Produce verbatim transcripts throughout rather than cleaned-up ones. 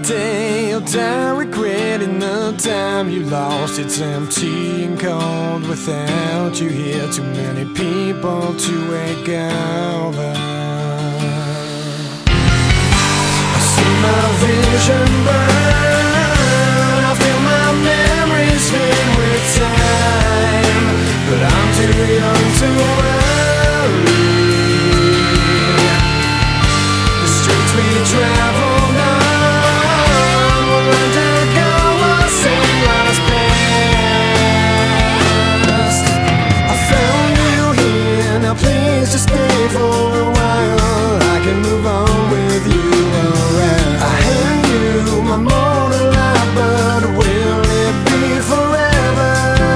day you'll die regretting the time you lost. It's empty and cold without you here. Too many people to wake over. I see my vision burn, I feel my memories fade with time, but I'm too young to worry. The streets we travel on will undergo a same lost past. I found you here, now please just stay for a while. I can move on with you around. I hand you my mortal life, but will it be forever?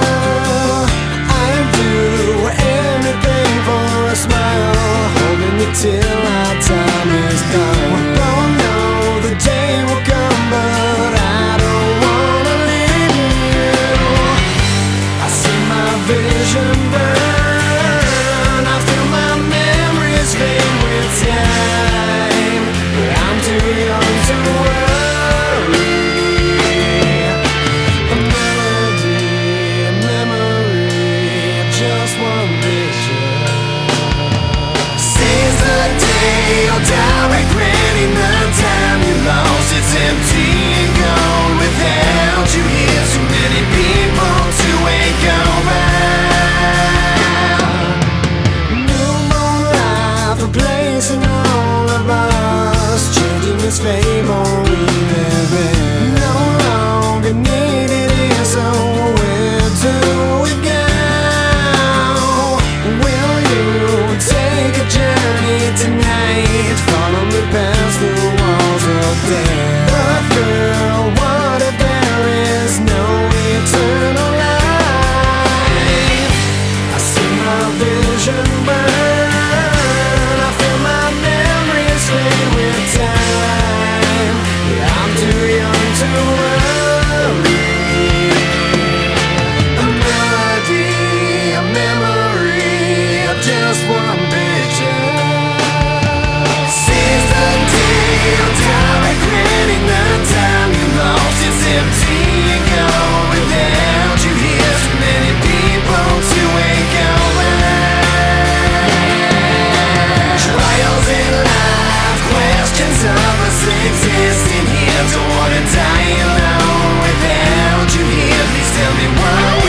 I'd do anything for a smile, holding you till our time is done. We both know the day will come, but I don't wanna leave you. I see my vision burn, I feel my memories fade with time, but I'm too young to worry. A melody, a memory, just one vision. Seize the day you'll die regretting the time you lost. It's empty and gone without you here. Too many people to wake over. New moon life replacing all of us, changing this fable we live in. No longer needed here, so where do we go? Will you take a journey tonight? Follow me past the walls of death. But girl, what if there is no eternal life? I see my vision burn, I feel my memories fade with time. Yeah, I'm too young to worry. A melody, a memory, just one vision. Seize the day you'll die regretting the time you lost. It's empty and gone without you here. Too many people to wake over. Trials in life, questions of us existing here. Don't wanna die alone without you here. Please tell me why.